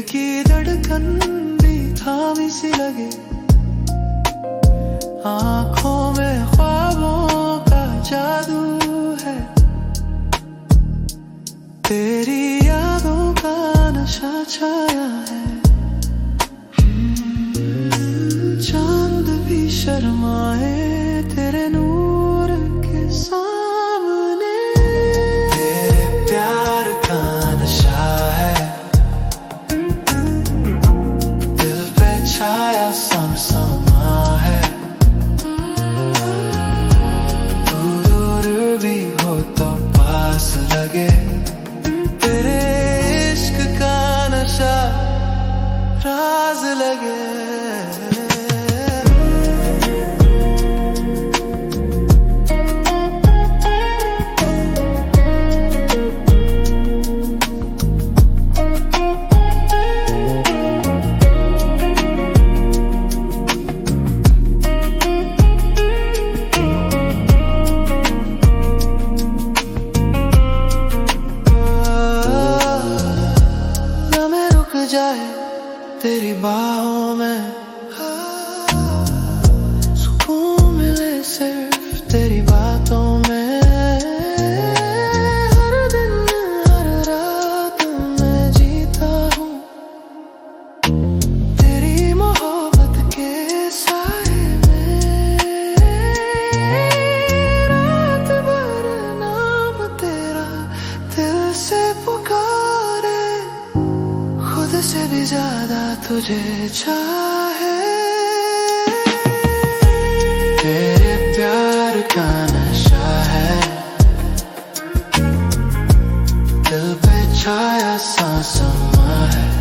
की धड़कन भी थामी सी लगे, आंखों में ख्वाबों का जादू है, तेरी यादों का नशा छाया है। चांद भी शर्माए तेरे नूर के सामने, तेरे प्यार का नशा है, दिल पे छाया समा है। तू दूर भी हो तो पास लगे, तेरे इश्क का नशा राज लगे। जाए तेरी बाहों में, सुकून मिले सिर्फ तेरी बातों में। हर दिन हर रात मैं जीता हूँ तेरी मोहब्बत के साए में, रात भर नाम तेरा दिल से पुकारे, खुद से भी ज्यादा तुझे चाहे। तेरे प्यार का नशा है, दिल पे छाया सा समा है।